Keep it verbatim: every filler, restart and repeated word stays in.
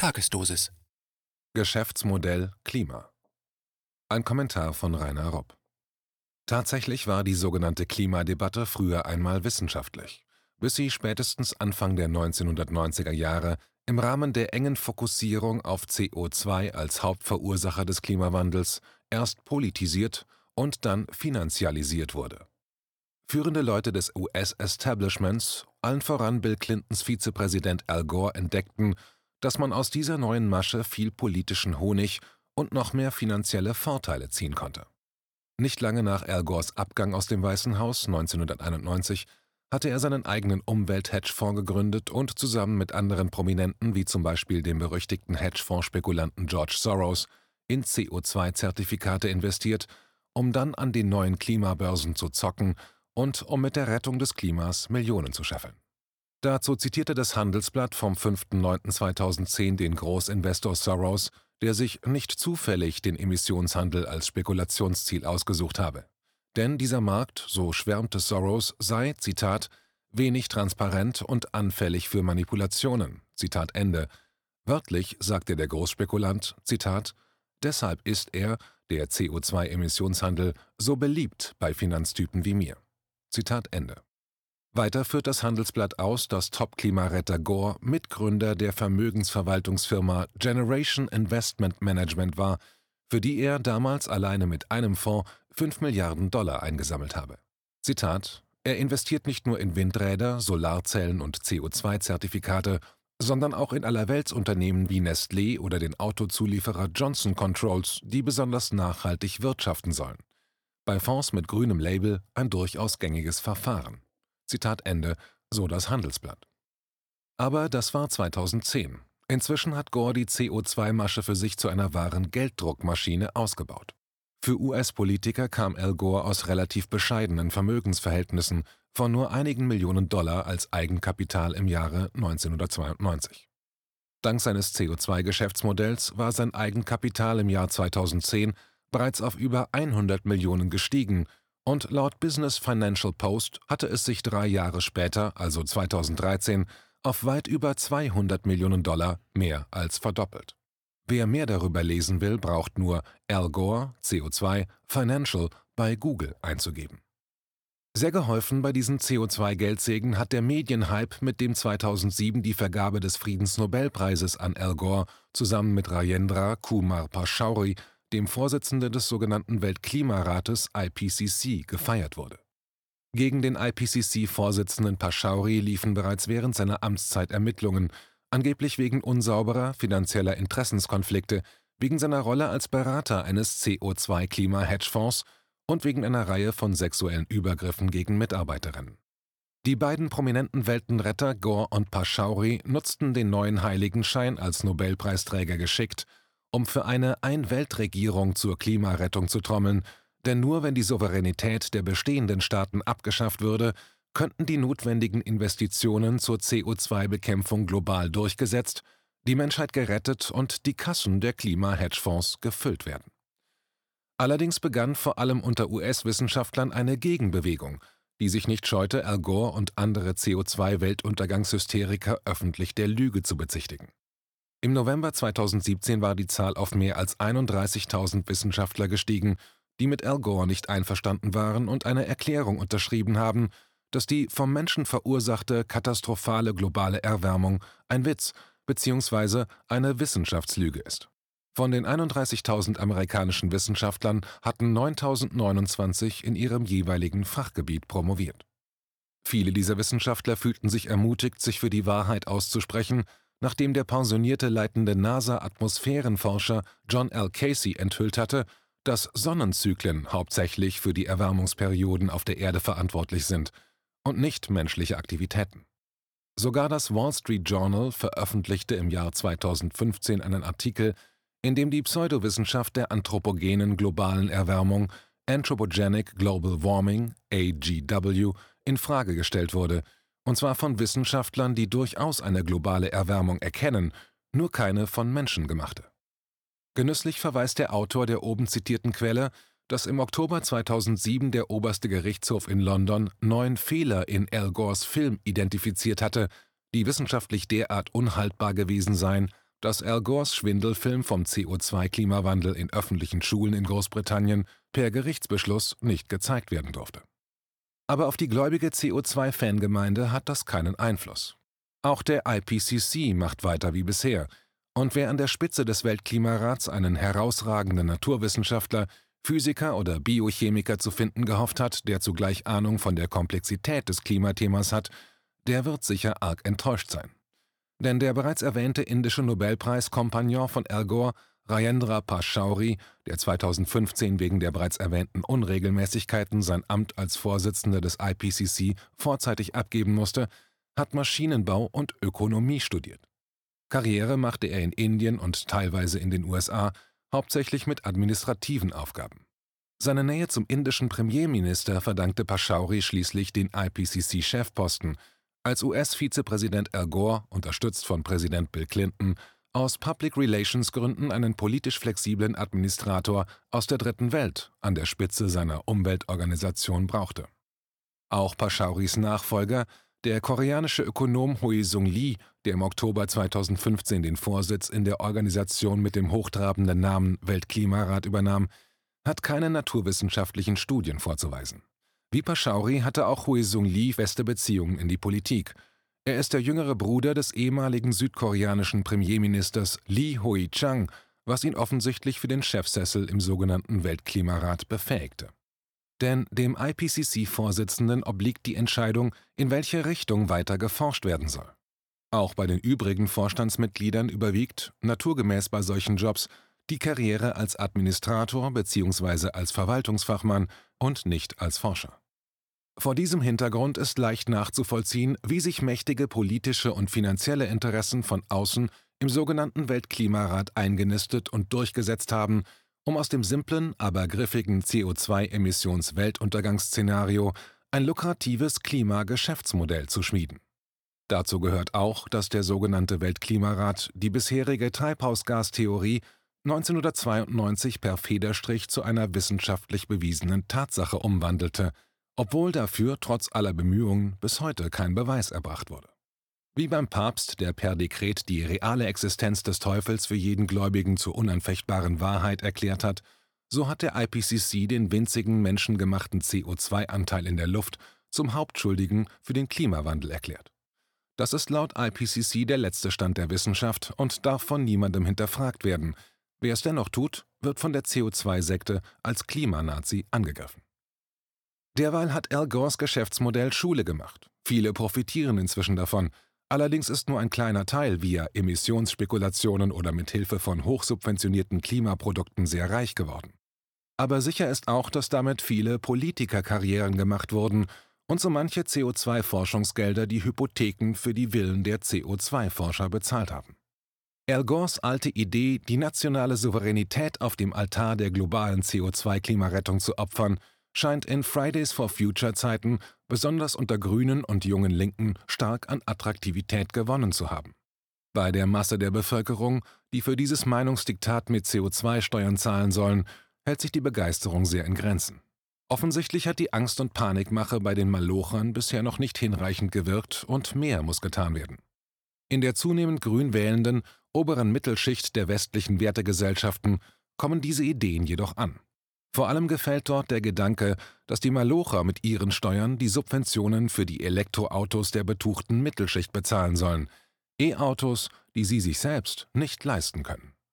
Tagesdosis. Geschäftsmodell Klima. Ein Kommentar von Rainer Ropp. Tatsächlich war die sogenannte Klimadebatte früher einmal wissenschaftlich, bis sie spätestens Anfang der neunzehnhundertneunziger Jahre im Rahmen der engen Fokussierung auf C O zwei als Hauptverursacher des Klimawandels erst politisiert und dann finanzialisiert wurde. Führende Leute des U S-Establishments, allen voran Bill Clintons Vizepräsident Al Gore, entdeckten, dass man aus dieser neuen Masche viel politischen Honig und noch mehr finanzielle Vorteile ziehen konnte. Nicht lange nach Al Gores Abgang aus dem Weißen Haus neunzehnhunderteinundneunzig hatte er seinen eigenen Umwelt-Hedgefonds gegründet und zusammen mit anderen Prominenten wie zum Beispiel dem berüchtigten Hedgefondsspekulanten George Soros in C O zwei Zertifikate investiert, um dann an den neuen Klimabörsen zu zocken und um mit der Rettung des Klimas Millionen zu scheffeln. Dazu zitierte das Handelsblatt vom fünften neunten zweitausendzehn den Großinvestor Soros, der sich nicht zufällig den Emissionshandel als Spekulationsziel ausgesucht habe. Denn dieser Markt, so schwärmte Soros, sei, Zitat, wenig transparent und anfällig für Manipulationen, Zitat Ende. Wörtlich sagte der Großspekulant, Zitat, deshalb ist er, der C O zwei Emissionshandel, so beliebt bei Finanztypen wie mir. Zitat Ende. Weiter führt das Handelsblatt aus, dass Top-Klimaretter Gore Mitgründer der Vermögensverwaltungsfirma Generation Investment Management war, für die er damals alleine mit einem Fonds fünf Milliarden Dollar eingesammelt habe. Zitat: Er investiert nicht nur in Windräder, Solarzellen und C O zwei Zertifikate, sondern auch in Allerweltsunternehmen wie Nestlé oder den Autozulieferer Johnson Controls, die besonders nachhaltig wirtschaften sollen. Bei Fonds mit grünem Label ein durchaus gängiges Verfahren. Zitat Ende, so das Handelsblatt. Aber das war zweitausendzehn. Inzwischen hat Gore die C O zwei Masche für sich zu einer wahren Gelddruckmaschine ausgebaut. Für U S-Politiker kam Al Gore aus relativ bescheidenen Vermögensverhältnissen von nur einigen Millionen Dollar als Eigenkapital im Jahre neunzehnhundertzweiundneunzig. Dank seines C O zwei Geschäftsmodells war sein Eigenkapital im Jahr zweitausendzehn bereits auf über hundert Millionen gestiegen, und laut Business Financial Post hatte es sich drei Jahre später, also zweitausenddreizehn, auf weit über zweihundert Millionen Dollar mehr als verdoppelt. Wer mehr darüber lesen will, braucht nur Al Gore, C O zwei, Financial bei Google einzugeben. Sehr geholfen bei diesen C O zwei Geldsegen hat der Medienhype, mit dem zweitausendsieben die Vergabe des Friedensnobelpreises an Al Gore zusammen mit Rajendra Kumar Pachauri, dem Vorsitzenden des sogenannten Weltklimarates I P C C, gefeiert wurde. Gegen den I P C C-Vorsitzenden Pachauri liefen bereits während seiner Amtszeit Ermittlungen, angeblich wegen unsauberer finanzieller Interessenskonflikte, wegen seiner Rolle als Berater eines C O zwei Klima-Hedgefonds und wegen einer Reihe von sexuellen Übergriffen gegen Mitarbeiterinnen. Die beiden prominenten Weltenretter Gore und Pachauri nutzten den neuen Heiligenschein als Nobelpreisträger geschickt, um für eine Ein-Welt-Regierung zur Klimarettung zu trommeln, denn nur wenn die Souveränität der bestehenden Staaten abgeschafft würde, könnten die notwendigen Investitionen zur C O zwei Bekämpfung global durchgesetzt, die Menschheit gerettet und die Kassen der Klima-Hedgefonds gefüllt werden. Allerdings begann vor allem unter U S-Wissenschaftlern eine Gegenbewegung, die sich nicht scheute, Al Gore und andere C O zwei Weltuntergangshysteriker öffentlich der Lüge zu bezichtigen. Im November zweitausendsiebzehn war die Zahl auf mehr als einunddreißigtausend Wissenschaftler gestiegen, die mit Al Gore nicht einverstanden waren und eine Erklärung unterschrieben haben, dass die vom Menschen verursachte katastrophale globale Erwärmung ein Witz bzw. eine Wissenschaftslüge ist. Von den einunddreißigtausend amerikanischen Wissenschaftlern hatten neuntausendneunundzwanzig in ihrem jeweiligen Fachgebiet promoviert. Viele dieser Wissenschaftler fühlten sich ermutigt, sich für die Wahrheit auszusprechen, nachdem der pensionierte leitende NASA-Atmosphärenforscher John L. Casey enthüllt hatte, dass Sonnenzyklen hauptsächlich für die Erwärmungsperioden auf der Erde verantwortlich sind und nicht menschliche Aktivitäten. Sogar das Wall Street Journal veröffentlichte im Jahr zweitausendfünfzehn einen Artikel, in dem die Pseudowissenschaft der anthropogenen globalen Erwärmung, Anthropogenic Global Warming, A G W, in Frage gestellt wurde, und zwar von Wissenschaftlern, die durchaus eine globale Erwärmung erkennen, nur keine von Menschen gemachte. Genüsslich verweist der Autor der oben zitierten Quelle, dass im Oktober zweitausendsieben der oberste Gerichtshof in London neun Fehler in Al Gores Film identifiziert hatte, die wissenschaftlich derart unhaltbar gewesen seien, dass Al Gores Schwindelfilm vom C O zwei Klimawandel in öffentlichen Schulen in Großbritannien per Gerichtsbeschluss nicht gezeigt werden durfte. Aber auf die gläubige C O zwei Fangemeinde hat das keinen Einfluss. Auch der I P C C macht weiter wie bisher, und wer an der Spitze des Weltklimarats einen herausragenden Naturwissenschaftler, Physiker oder Biochemiker zu finden gehofft hat, der zugleich Ahnung von der Komplexität des Klimathemas hat, der wird sicher arg enttäuscht sein. Denn der bereits erwähnte indische Nobelpreis-Kompagnon von Al Gore, Rajendra Pachauri, der zweitausendfünfzehn wegen der bereits erwähnten Unregelmäßigkeiten sein Amt als Vorsitzender des I P C C vorzeitig abgeben musste, hat Maschinenbau und Ökonomie studiert. Karriere machte er in Indien und teilweise in den U S A, hauptsächlich mit administrativen Aufgaben. Seine Nähe zum indischen Premierminister verdankte Pachauri schließlich den I P C C-Chefposten, als U S-Vizepräsident Al Gore, unterstützt von Präsident Bill Clinton, aus Public-Relations-Gründen einen politisch flexiblen Administrator aus der Dritten Welt an der Spitze seiner Umweltorganisation brauchte. Auch Pachauris Nachfolger, der koreanische Ökonom Hoesung Lee, der im Oktober zweitausendfünfzehn den Vorsitz in der Organisation mit dem hochtrabenden Namen Weltklimarat übernahm, hat keine naturwissenschaftlichen Studien vorzuweisen. Wie Pachauri hatte auch Hoesung Lee feste Beziehungen in die Politik. Er ist der jüngere Bruder des ehemaligen südkoreanischen Premierministers Lee Hoi-chang, was ihn offensichtlich für den Chefsessel im sogenannten Weltklimarat befähigte. Denn dem I P C C-Vorsitzenden obliegt die Entscheidung, in welche Richtung weiter geforscht werden soll. Auch bei den übrigen Vorstandsmitgliedern überwiegt, naturgemäß bei solchen Jobs, die Karriere als Administrator bzw. als Verwaltungsfachmann und nicht als Forscher. Vor diesem Hintergrund ist leicht nachzuvollziehen, wie sich mächtige politische und finanzielle Interessen von außen im sogenannten Weltklimarat eingenistet und durchgesetzt haben, um aus dem simplen, aber griffigen C O zwei Emissions-Weltuntergangsszenario ein lukratives Klimageschäftsmodell zu schmieden. Dazu gehört auch, dass der sogenannte Weltklimarat die bisherige Treibhausgastheorie neunzehnhundertzweiundneunzig per Federstrich zu einer wissenschaftlich bewiesenen Tatsache umwandelte, obwohl dafür trotz aller Bemühungen bis heute kein Beweis erbracht wurde. Wie beim Papst, der per Dekret die reale Existenz des Teufels für jeden Gläubigen zur unanfechtbaren Wahrheit erklärt hat, so hat der I P C C den winzigen menschengemachten C O zwei Anteil in der Luft zum Hauptschuldigen für den Klimawandel erklärt. Das ist laut I P C C der letzte Stand der Wissenschaft und darf von niemandem hinterfragt werden. Wer es dennoch tut, wird von der C O zwei Sekte als Klimanazi angegriffen. Derweil hat Al Gores Geschäftsmodell Schule gemacht. Viele profitieren inzwischen davon. Allerdings ist nur ein kleiner Teil via Emissionsspekulationen oder mit Hilfe von hochsubventionierten Klimaprodukten sehr reich geworden. Aber sicher ist auch, dass damit viele Politikerkarrieren gemacht wurden und so manche C O zwei Forschungsgelder die Hypotheken für die Villen der C O zwei Forscher bezahlt haben. Al Gores alte Idee, die nationale Souveränität auf dem Altar der globalen C O zwei Klimarettung zu opfern, scheint in Fridays for Future Zeiten, besonders unter Grünen und jungen Linken, stark an Attraktivität gewonnen zu haben. Bei der Masse der Bevölkerung, die für dieses Meinungsdiktat mit C O zwei Steuern zahlen sollen, hält sich die Begeisterung sehr in Grenzen. Offensichtlich hat die Angst- und Panikmache bei den Malochern bisher noch nicht hinreichend gewirkt und mehr muss getan werden. In der zunehmend grün wählenden, oberen Mittelschicht der westlichen Wertegesellschaften kommen diese Ideen jedoch an. Vor allem gefällt dort der Gedanke, dass die Malocher mit ihren Steuern die Subventionen für die Elektroautos der betuchten Mittelschicht bezahlen sollen, E-Autos, die sie sich selbst nicht leisten können.